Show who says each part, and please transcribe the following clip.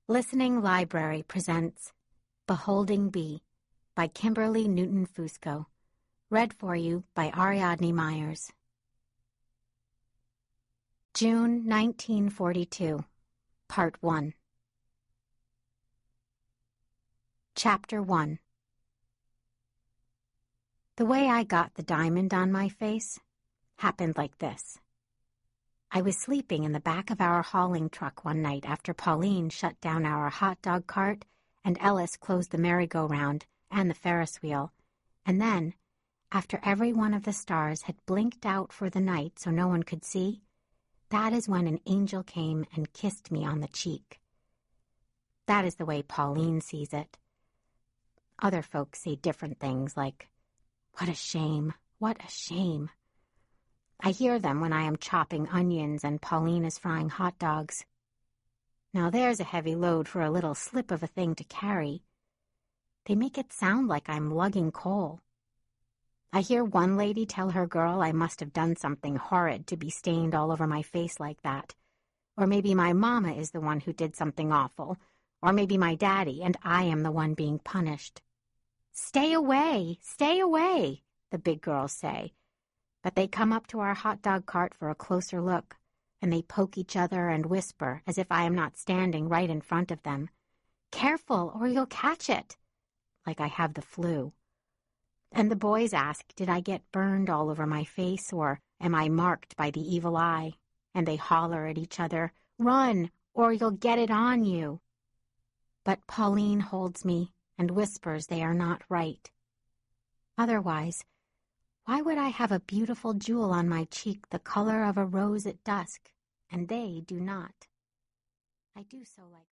Speaker 1: Listening Library presents Beholding Bee by Kimberly Newton Fusco. Read for you by Ariadne Myers. June 1942, Part 1. Chapter 1. The way I got the diamond on my face happened like this. I was sleeping in the back of our hauling truck one night after Pauline shut down our hot dog cart and Ellis closed the merry-go-round and the Ferris wheel. And then, after every one of the stars had blinked out for the night so no one could see, that is when an angel came and kissed me on the cheek. That is the way Pauline sees it. Other folks say different things like, "What a shame, what a shame." I hear them when I am chopping onions and Pauline is frying hot dogs. Now there's a heavy load for a little slip of a thing to carry. They make it sound like I'm lugging coal. I hear one lady tell her girl I must have done something horrid to be stained all over my face like that. Or maybe my mama is the one who did something awful. Or maybe my daddy and I am the one being punished. Stay away, the big girls say. But they come up to our hot dog cart for a closer look, and they poke each other and whisper as if I am not standing right in front of them. "Careful, or you'll catch it," like I have the flu. And the boys ask, did I get burned all over my face, or am I marked by the evil eye? And they holler at each other, "Run, or you'll get it on you." But Pauline holds me and whispers they are not right. Otherwise, why would I have a beautiful jewel on my cheek the color of a rose at dusk, and they do not? I do so like